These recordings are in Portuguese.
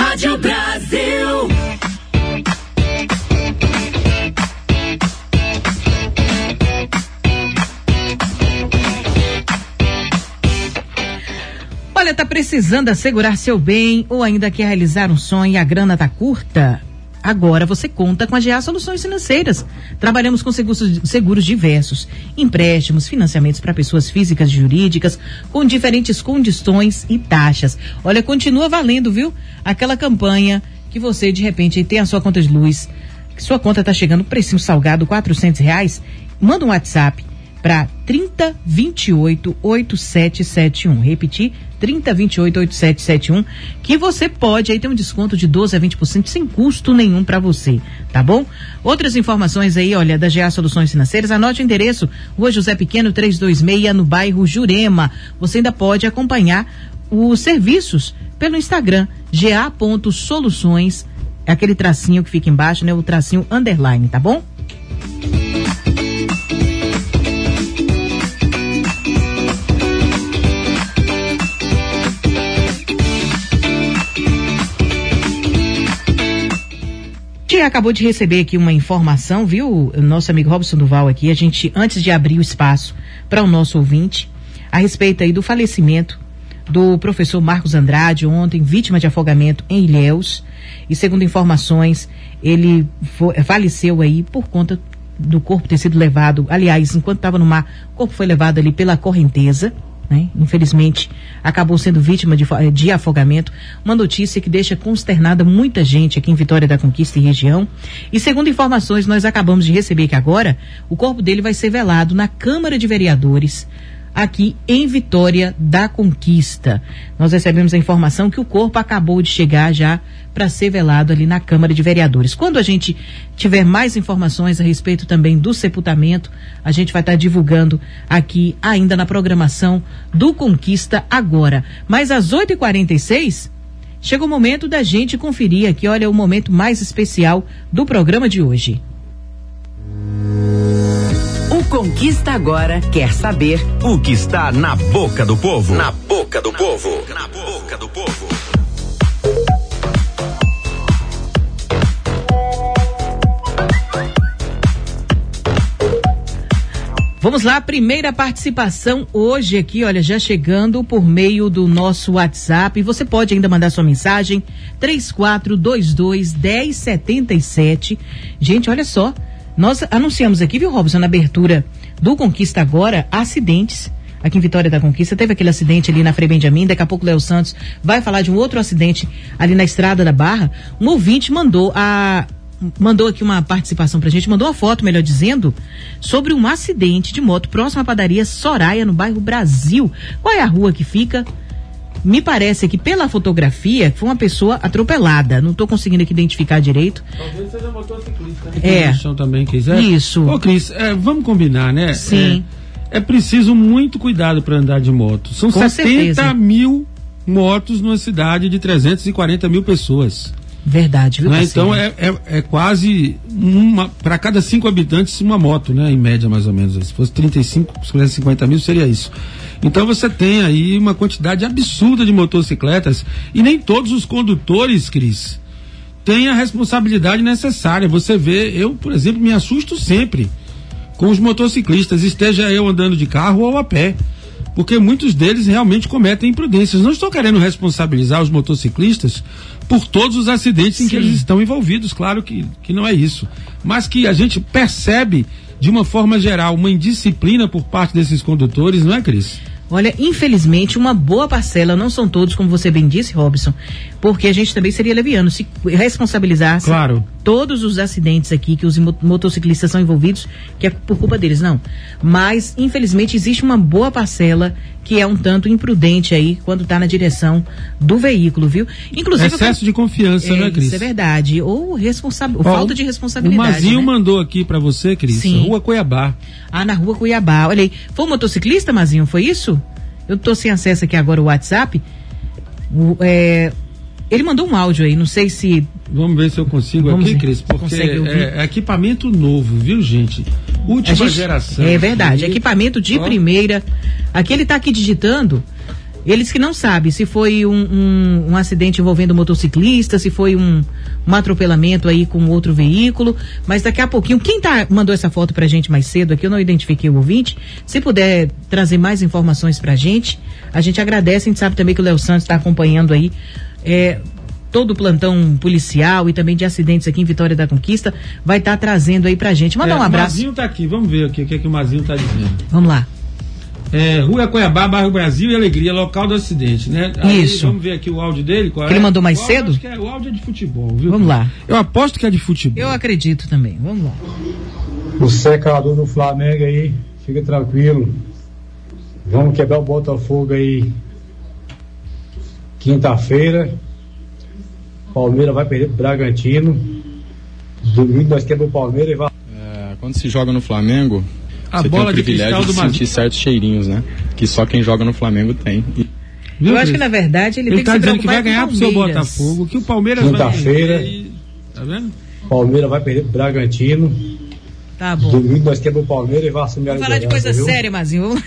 Rádio Brasil. Olha, tá precisando assegurar seu bem ou ainda quer realizar um sonho e a grana tá curta? Agora você conta com a GA Soluções Financeiras. Trabalhamos com seguros diversos, empréstimos, financiamentos para pessoas físicas e jurídicas, com diferentes condições e taxas. Olha, continua valendo, viu? Aquela campanha que você, de repente, tem a sua conta de luz, que sua conta tá chegando, precinho salgado, R$400, manda um WhatsApp para 3028-8771. Repetir, 3028-8771, que você pode aí ter um desconto de 12% a 20% sem custo nenhum para você, tá bom? Outras informações aí, olha, da GA Soluções Financeiras, anote o endereço, Rua José Pequeno 326, no bairro Jurema. Você ainda pode acompanhar os serviços pelo Instagram, ga.soluções, aquele tracinho que fica embaixo, né? O tracinho underline, tá bom? Acabou de receber aqui uma informação, viu? Nosso amigo Robson Duval aqui, a gente, antes de abrir o espaço para o nosso ouvinte, a respeito aí do falecimento do professor Marcos Andrade, ontem, vítima de afogamento em Ilhéus, e segundo informações, ele faleceu aí por conta do corpo ter sido levado, aliás, enquanto estava no mar, o corpo foi levado ali pela correnteza, né? Infelizmente acabou sendo vítima de afogamento, uma notícia que deixa consternada muita gente aqui em Vitória da Conquista e região, e segundo informações nós acabamos de receber que agora o corpo dele vai ser velado na Câmara de Vereadores aqui em Vitória da Conquista. Nós recebemos a informação que o corpo acabou de chegar já para ser velado ali na Câmara de Vereadores. Quando a gente tiver mais informações a respeito também do sepultamento, a gente vai estar divulgando aqui ainda na programação do Conquista Agora. Mas às 8h46, chega o momento da gente conferir aqui, olha, o momento mais especial do programa de hoje. O Conquista Agora quer saber o que está na boca do povo. Na boca do povo. Na boca do povo. Vamos lá, primeira participação hoje aqui, olha, já chegando por meio do nosso WhatsApp. Você pode ainda mandar sua mensagem, 3422-1077. Gente, olha só, nós anunciamos aqui, viu, Robson, na abertura do Conquista Agora, acidentes. Aqui em Vitória da Conquista teve aquele acidente ali na Frei Benjamin, daqui a pouco o Léo Santos vai falar de um outro acidente ali na Estrada da Barra. Um ouvinte mandou aqui uma participação pra gente, mandou uma foto, melhor dizendo, sobre um acidente de moto próximo à padaria Soraya, no bairro Brasil. Qual é a rua que fica? Me parece aqui pela fotografia foi uma pessoa atropelada. Não estou conseguindo aqui identificar direito. Talvez seja motociclista, né? É. Que também quiser. Isso. Ô, Cris, vamos combinar, né? Sim. É preciso muito cuidado para andar de moto. São Com 70 certeza. mil motos numa cidade de 340 mil pessoas. Verdade, viu, Né? parceiro? Então é quase uma para cada 5 habitantes uma moto, né? Em média, mais ou menos. Se fosse 35, se fosse 50 mil, seria isso. Então você tem aí uma quantidade absurda de motocicletas e nem todos os condutores, Cris, têm a responsabilidade necessária. Você vê, eu, por exemplo, me assusto sempre com os motociclistas, esteja eu andando de carro ou a pé, porque muitos deles realmente cometem imprudências. Não estou querendo responsabilizar os motociclistas por todos os acidentes em que eles estão envolvidos, claro que não é isso, mas que a gente percebe de uma forma geral uma indisciplina por parte desses condutores, não é, Cris? Olha, infelizmente, uma boa parcela, não são todos, como você bem disse, Robson, porque a gente também seria leviano se responsabilizasse todos os acidentes aqui que os motociclistas são envolvidos, que é por culpa deles, não. Mas, infelizmente, existe uma boa parcela que é um tanto imprudente aí quando está na direção do veículo, viu? Inclusive, excesso de confiança, né, Cris? Isso é verdade. Ou falta de responsabilidade. O Mazinho, né? mandou aqui pra você, Cris, Rua Cuiabá. Ah, na Rua Cuiabá. Olha aí. Foi um motociclista, Mazinho? Foi isso? Eu tô sem acesso aqui agora ao WhatsApp. Ele mandou um áudio aí, não sei se... Vamos ver se eu consigo aqui, Cris, porque é equipamento novo, viu, gente? Última geração. É verdade, equipamento de primeira. Aqui ele tá aqui digitando Eles que não sabem se foi um acidente envolvendo motociclista, se foi um atropelamento aí com outro veículo, mas daqui a pouquinho, quem mandou essa foto pra gente mais cedo aqui, eu não identifiquei o ouvinte, se puder trazer mais informações pra gente, a gente agradece. A gente sabe também que o Léo Santos está acompanhando aí todo o plantão policial e também de acidentes aqui em Vitória da Conquista, vai estar trazendo aí pra gente. Manda um abraço. O Mazinho tá aqui, vamos ver aqui o que é que o Mazinho tá dizendo. Vamos lá. Rua Cuiabá, bairro Brasil e Alegria, local do acidente, né? Aí, isso. Vamos ver aqui o áudio dele. Que ele mandou mais cedo? Acho que o áudio é de futebol, viu? Vamos lá. Eu aposto que é de futebol. Eu acredito também. Vamos lá. O secador do Flamengo aí, fica tranquilo. Vamos quebrar o Botafogo aí quinta-feira. Palmeiras vai perder pro Bragantino. Domingo nós quebramos o Palmeiras e vai. Quando se joga no Flamengo, a você bola tem o privilégio de sentir certos cheirinhos, né? Que só quem joga no Flamengo tem. Eu acho que na verdade ele tem tá que se dizendo que vai ganhar pro seu Botafogo, que o Palmeiras quinta-feira, tá vendo? Palmeiras vai perder pro Bragantino. Tá bom. Domingo nós quebramos o Palmeiras e vai assumir a liderança. Vamos falar de coisa séria, Mazinho.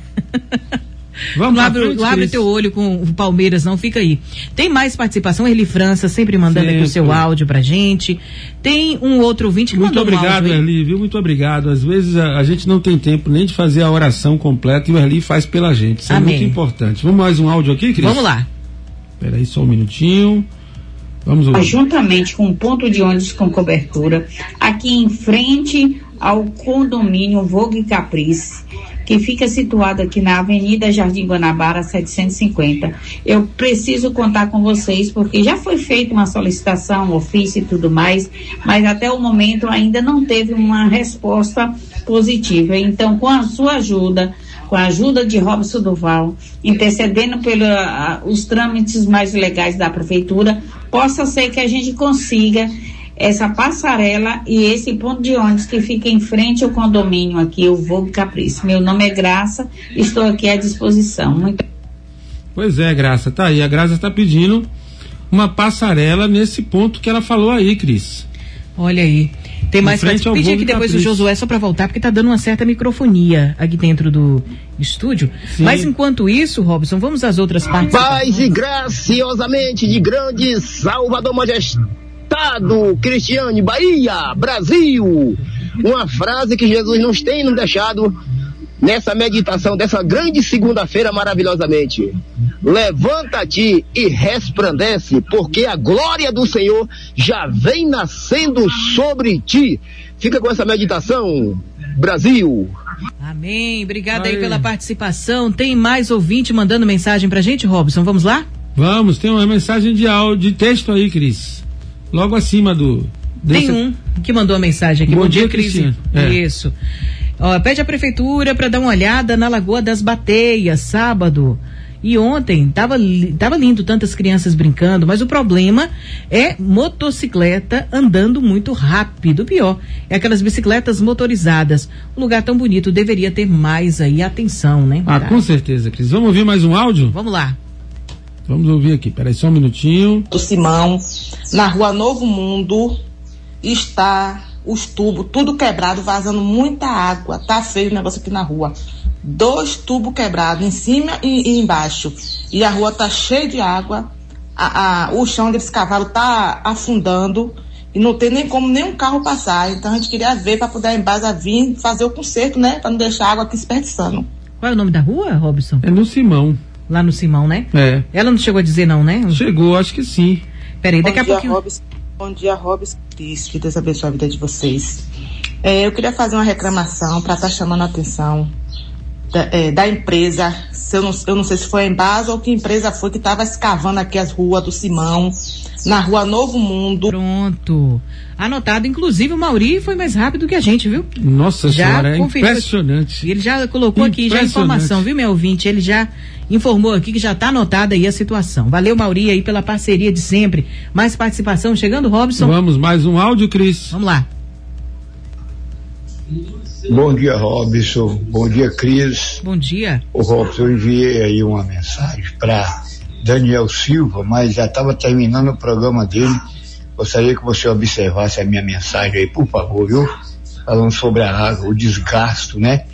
Vamos não abre teu olho com o Palmeiras, não, fica aí. Tem mais participação, Erli França sempre mandando aqui o seu áudio pra gente. Tem um outro ouvinte que mandou um áudio. Muito obrigado, Erli, viu? Muito obrigado. Às vezes a gente não tem tempo nem de fazer a oração completa e o Erli faz pela gente. Isso Amém. É muito importante. Vamos mais um áudio aqui, Cris? Vamos lá. Espera aí só um minutinho. Vamos ouvir. Juntamente com um ponto de ônibus com cobertura, aqui em frente ao condomínio Vogue Caprice, que fica situado aqui na Avenida Jardim Guanabara 750. Eu preciso contar com vocês, porque já foi feita uma solicitação, ofício e tudo mais, mas até o momento ainda não teve uma resposta positiva. Então, com a sua ajuda, com a ajuda de Robson Duval, intercedendo pelos trâmites mais legais da prefeitura, possa ser que a gente consiga essa passarela e esse ponto de ônibus que fica em frente ao condomínio aqui, o Vogue Caprice. Meu nome é Graça, estou aqui à disposição. Pois é, Graça, tá aí. A Graça está pedindo uma passarela nesse ponto que ela falou aí, Cris. Olha aí. Tem mais para pedir aqui depois do Josué só para voltar, porque tá dando uma certa microfonia aqui dentro do estúdio. Sim. Mas enquanto isso, Robson, vamos às outras partes. Paz e graciosamente de grande Salvador Majestade, Cristiane, Bahia, Brasil. Uma frase que Jesus nos tem nos deixado nessa meditação dessa grande segunda-feira maravilhosamente. Levanta-te e resplandece, porque a glória do Senhor já vem nascendo sobre ti. Fica com essa meditação, Brasil. Amém. Obrigada aí pela participação. Tem mais ouvinte mandando mensagem pra gente, Robson? Vamos lá? Vamos, tem uma mensagem de áudio, de texto aí, Cris. Logo acima Tem um que mandou a mensagem aqui. Bom dia, Cris. Isso. Pede a prefeitura para dar uma olhada na Lagoa das Bateias, sábado. E ontem tava lindo, tantas crianças brincando, mas o problema é motocicleta andando muito rápido. O pior é aquelas bicicletas motorizadas. Um lugar tão bonito, deveria ter mais aí atenção, né? Com certeza, Cris. Vamos ouvir mais um áudio? Vamos lá. Vamos ouvir aqui, peraí só um minutinho. Do Simão, na rua Novo Mundo, está os tubos, tudo quebrado, vazando muita água. Tá feio o negócio aqui na rua. 2 tubos quebrados, em cima e embaixo. E a rua tá cheia de água. O chão onde eles cavaram tá afundando. E não tem nem como nenhum carro passar. Então a gente queria ver para poder a Embasa vir fazer o conserto, né? Para não deixar a água aqui desperdiçando. Qual é o nome da rua, Robson? É no Simão. Lá no Simão, né? É. Ela não chegou a dizer não, né? Chegou, acho que sim. Peraí, daqui a pouquinho. Bom dia, Robson. Que Deus abençoe a vida de vocês. Eu queria fazer uma reclamação para estar chamando a atenção da empresa. Eu não sei se foi a Embasa ou que empresa foi que estava escavando aqui as ruas do Simão, na rua Novo Mundo. Pronto. Anotado, inclusive o Mauri foi mais rápido que a gente, viu? Nossa senhora, é impressionante. Ele já colocou aqui já a informação, viu, meu ouvinte? Ele já informou aqui que já está anotada aí a situação. Valeu, Mauri, aí pela parceria de sempre. Mais participação chegando, Robson. Vamos, mais um áudio, Cris. Vamos lá. Bom dia, Robson. Bom dia, Cris. Bom dia. O Robson, eu enviei aí uma mensagem para Daniel Silva, mas já estava terminando o programa dele. Gostaria que você observasse a minha mensagem aí, por favor, viu? Falando sobre a água, o desgasto, né?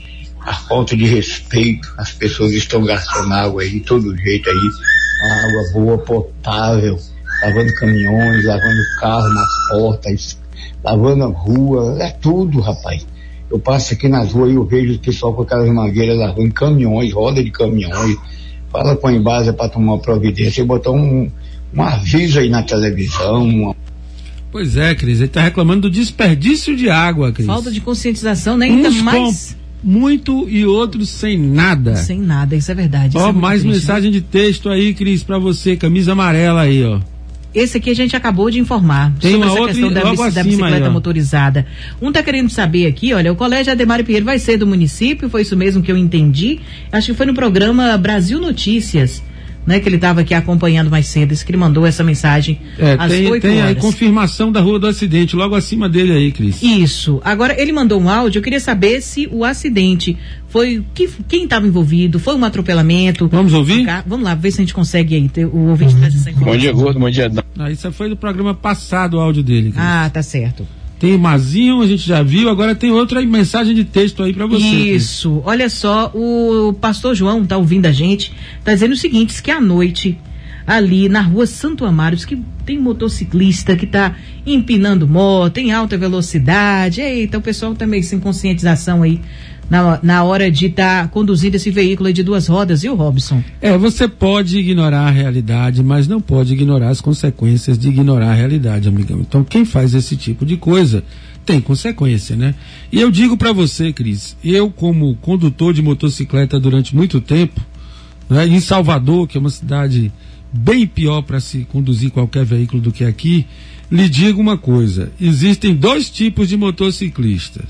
a falta de respeito, as pessoas estão gastando água aí de todo jeito aí, a água boa, potável, lavando caminhões, lavando carro nas portas, lavando a rua, é tudo, rapaz. Eu passo aqui nas ruas e eu vejo o pessoal com aquelas mangueiras lavando caminhões, roda de caminhões. Fala com a Embasa para tomar uma providência e botar um aviso aí na televisão. Pois é, Cris, ele está reclamando do desperdício de água, Cris. Falta de conscientização, né? Ainda mais... muito e outros sem nada. Sem nada, isso é verdade. Ó, mais triste, mensagem de texto aí, Cris, pra você, camisa amarela aí, ó. Esse aqui a gente acabou de informar. Tem sobre uma essa outra questão da bicicleta aí, motorizada. Um tá querendo saber aqui, olha, o Colégio Ademar Pinheiro vai ser do município, foi isso mesmo que eu entendi. Acho que foi no programa Brasil Notícias, né, que ele estava aqui acompanhando mais cedo, isso que ele mandou essa mensagem às 8 horas. Tem aí confirmação da rua do acidente, logo acima dele aí, Cris. Isso. Agora, ele mandou um áudio, eu queria saber se o acidente foi, quem estava envolvido, foi um atropelamento. Vamos ouvir? Vamos lá, ver se a gente consegue aí, o ouvinte traz essa informação. Bom dia, Gordo, bom dia. Isso foi do programa passado, o áudio dele, Cris. Ah, tá certo. Tem o Mazinho, a gente já viu, agora tem outra mensagem de texto aí pra você. Isso, Cris. Olha só, o pastor João tá ouvindo a gente, tá dizendo o seguinte, que à noite, ali na rua Santo Amaro, diz que tem motociclista que tá empinando moto, em alta velocidade, eita, o pessoal tá meio sem conscientização aí, na hora de estar conduzindo esse veículo aí de 2 rodas, viu, Robson? Você pode ignorar a realidade, mas não pode ignorar as consequências de ignorar a realidade, amigão. Então, quem faz esse tipo de coisa tem consequência, né? E eu digo pra você, Cris, eu como condutor de motocicleta durante muito tempo, né, em Salvador, que é uma cidade bem pior para se conduzir qualquer veículo do que aqui, lhe digo uma coisa, existem 2 tipos de motociclistas.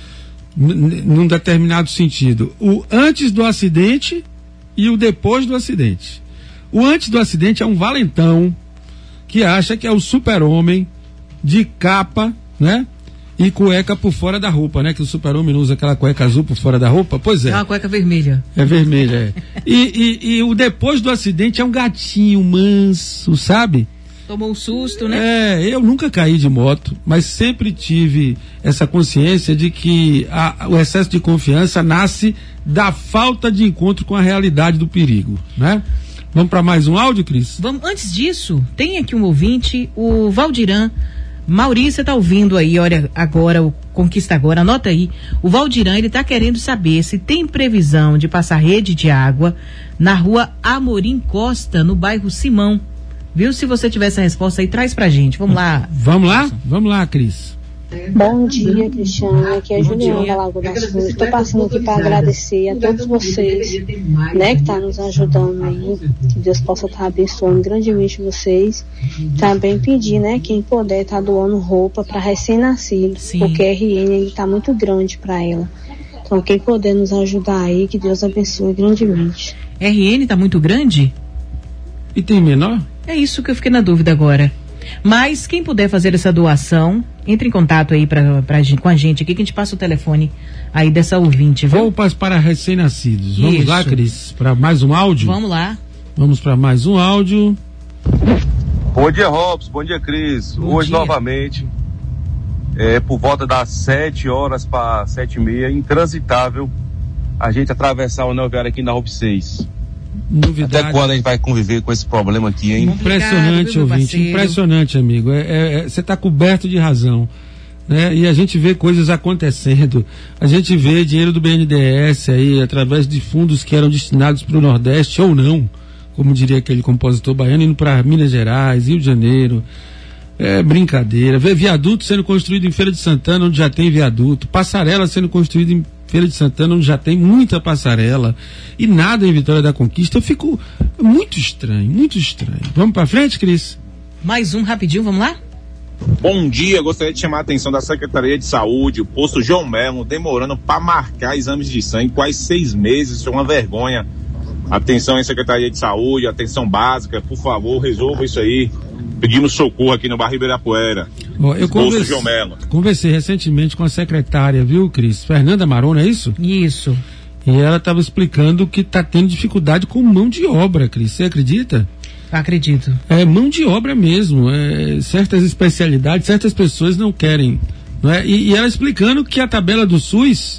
Num determinado sentido, o antes do acidente e o depois do acidente. O antes do acidente é um valentão que acha que é o super-homem de capa, né? E cueca por fora da roupa, né? Que o super-homem não usa aquela cueca azul por fora da roupa, pois é. É uma cueca vermelha. É vermelha, é. E o depois do acidente é um gatinho manso, sabe? Tomou um susto, né? Eu nunca caí de moto, mas sempre tive essa consciência de que o excesso de confiança nasce da falta de encontro com a realidade do perigo, né? Vamos para mais um áudio, Cris? Vamos. Antes disso, tem aqui um ouvinte, o Valdiran. Maurício, você tá ouvindo aí, olha, agora, o Conquista Agora, anota aí. O Valdiran, ele tá querendo saber se tem previsão de passar rede de água na rua Amorim Costa, no bairro Simão. Viu? Se você tiver essa resposta aí, traz pra gente. Vamos lá. Vamos lá? Vamos lá, Cris. Bom dia, Cristiano. Aqui é a Juliana da Lagoa das Flores. Estou passando aqui para agradecer a todos vocês, né, que estão nos ajudando aí. Que Deus possa estar abençoando grandemente vocês. Também pedir, né, quem puder estar doando roupa para recém-nascido, porque a RN está muito grande para ela. Então, quem puder nos ajudar aí, que Deus abençoe grandemente. RN está muito grande? E tem menor? É isso que eu fiquei na dúvida agora. Mas quem puder fazer essa doação, entre em contato aí com a gente aqui, que a gente passa o telefone aí dessa ouvinte, viu? Roupas para recém-nascidos. Vamos lá, Cris, para mais um áudio? Vamos lá. Vamos para mais um áudio. Bom dia, Robson. Bom dia, Cris. Hoje, novamente, por volta das 7 horas para 7h30, intransitável a gente atravessar o anel viário aqui na Rua 6. Novidade. Até quando a gente vai conviver com esse problema aqui, hein? Impressionante, ouvinte, impressionante, amigo. Você está coberto de razão, né? E a gente vê coisas acontecendo. A gente vê dinheiro do BNDES aí, através de fundos que eram destinados para o Nordeste ou não, como diria aquele compositor baiano, indo para Minas Gerais, Rio de Janeiro. É brincadeira. Vê viaduto sendo construído em Feira de Santana, onde já tem viaduto. Passarela sendo construída em Feira de Santana, onde já tem muita passarela, e nada em Vitória da Conquista. Eu fico muito estranho, muito estranho. Vamos pra frente, Cris? Mais um rapidinho, vamos lá? Bom dia, gostaria de chamar a atenção da Secretaria de Saúde, o posto João Melo, demorando para marcar exames de sangue, quase 6 meses, isso é uma vergonha. Atenção aí, Secretaria de Saúde, atenção básica, por favor, resolva isso aí. Pedimos socorro aqui no bairro Ibirapuera. Eu conversei recentemente com a secretária, viu, Cris? Fernanda Marona, é isso? Isso. E ela estava explicando que está tendo dificuldade com mão de obra, Cris. Você acredita? Acredito. É mão de obra mesmo. Certas especialidades, certas pessoas não querem. Não é? E ela explicando que a tabela do SUS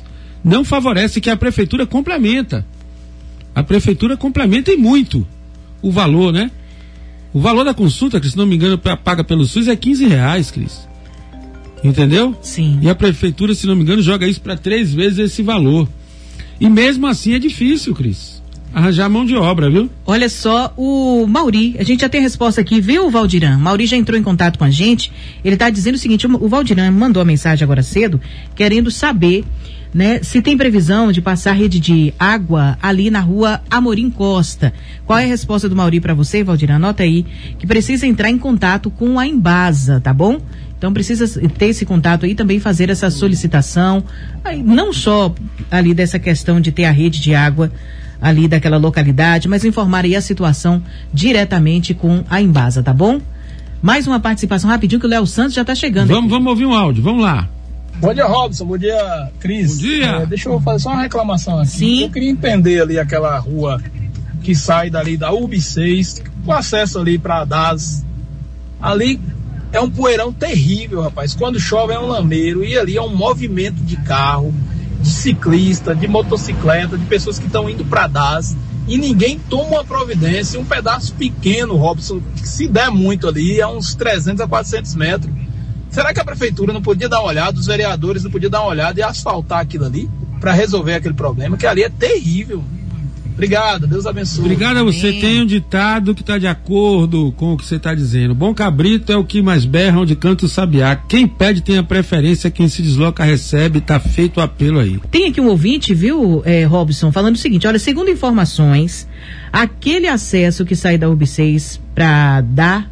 não favorece, que a prefeitura complementa. A prefeitura complementa e muito o valor, né? O valor da consulta, que se não me engano, paga pelo SUS é R$15, Cris. Entendeu? Sim. E a prefeitura, se não me engano, joga isso para 3 vezes esse valor. E mesmo assim é difícil, Cris, arranjar mão de obra, viu? Olha só, o Mauri, a gente já tem a resposta aqui, viu, Valdiran? Mauri já entrou em contato com a gente, ele tá dizendo o seguinte, o Valdiran mandou a mensagem agora cedo, querendo saber, né, se tem previsão de passar rede de água ali na rua Amorim Costa. Qual é a resposta do Mauri para você, Valdiran? Anota aí, que precisa entrar em contato com a Embasa, tá bom? Então precisa ter esse contato aí, também fazer essa solicitação, aí, não só ali dessa questão de ter a rede de água ali daquela localidade, mas informar aí a situação diretamente com a Embasa, tá bom? Mais uma participação rapidinho que o Léo Santos já tá chegando. Vamos ouvir um áudio, vamos lá. Bom dia, Robson, bom dia, Cris. Bom dia. Deixa eu fazer só uma reclamação aqui. Sim. Eu queria entender ali aquela rua que sai dali da UB6, com acesso ali para DAS, ali é um poeirão terrível, rapaz. Quando chove é um lameiro e ali é um movimento de carro, de ciclista, de motocicleta, de pessoas que estão indo para DAS e ninguém toma uma providência. Um pedaço pequeno, Robson, que se der muito ali, é uns 300 a 400 metros. Será que a prefeitura não podia dar uma olhada, os vereadores não podiam dar uma olhada e asfaltar aquilo ali para resolver aquele problema, que ali é terrível? Obrigado, Deus abençoe. Obrigado a você. Tem um ditado que está de acordo com o que você está dizendo. Bom cabrito é o que mais berra onde canta o sabiá. Quem pede tem a preferência, quem se desloca recebe. Tá feito o apelo aí. Tem aqui um ouvinte, viu, Robson, falando o seguinte, olha, segundo informações, aquele acesso que sai da UB6 para DAS,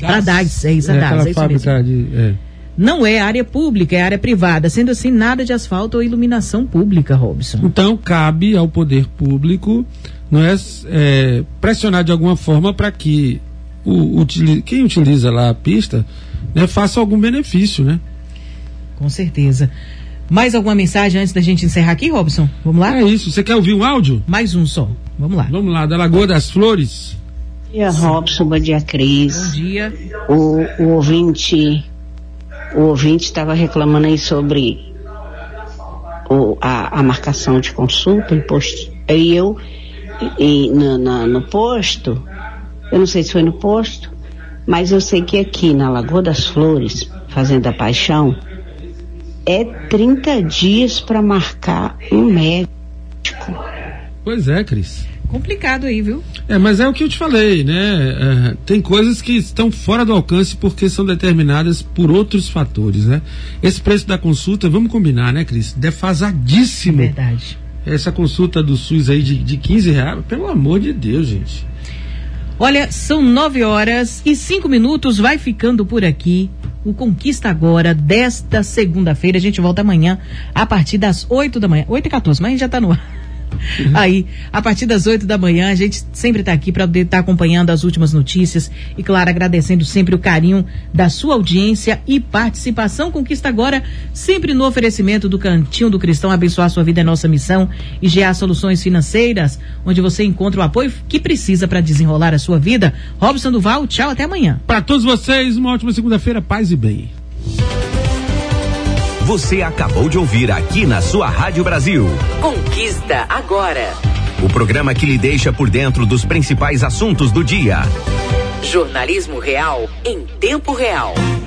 é isso mesmo. Não é área pública, é área privada, sendo assim nada de asfalto ou iluminação pública, Robson. Então cabe ao poder público, não é, pressionar de alguma forma para que quem utiliza lá a pista, né, faça algum benefício, né? Com certeza. Mais alguma mensagem antes da gente encerrar aqui, Robson? Vamos lá? É isso. Você quer ouvir um áudio? Mais um só. Vamos lá. Vamos lá, da Lagoa das Flores. Bom dia, Robson. Bom dia, Cris. Bom dia. O ouvinte estava reclamando aí sobre a marcação de consulta, imposto. Aí no posto, eu não sei se foi no posto, mas eu sei que aqui na Lagoa das Flores, Fazenda Paixão, é 30 dias para marcar um médico. Pois é, Cris. Complicado aí, viu? Mas é o que eu te falei, né? Tem coisas que estão fora do alcance porque são determinadas por outros fatores, né? Esse preço da consulta, vamos combinar, né, Cris? Defasadíssimo. Verdade. Essa consulta do SUS aí de R$15, pelo amor de Deus, gente. Olha, são 9h05, vai ficando por aqui o Conquista Agora desta segunda-feira. A gente volta amanhã a partir das 8 da manhã. 8h14, mas a gente já tá no ar. Aí, a partir das 8 da manhã, a gente sempre está aqui para poder estar acompanhando as últimas notícias e, claro, agradecendo sempre o carinho da sua audiência e participação. Conquista Agora, sempre no oferecimento do Cantinho do Cristão. Abençoar sua vida é nossa missão. E GA Soluções Financeiras, onde você encontra o apoio que precisa para desenrolar a sua vida. Robson Duval, tchau, até amanhã. Para todos vocês, uma ótima segunda-feira, paz e bem. Você acabou de ouvir aqui na sua Rádio Brasil. Conquista Agora. O programa que lhe deixa por dentro dos principais assuntos do dia. Jornalismo real em tempo real.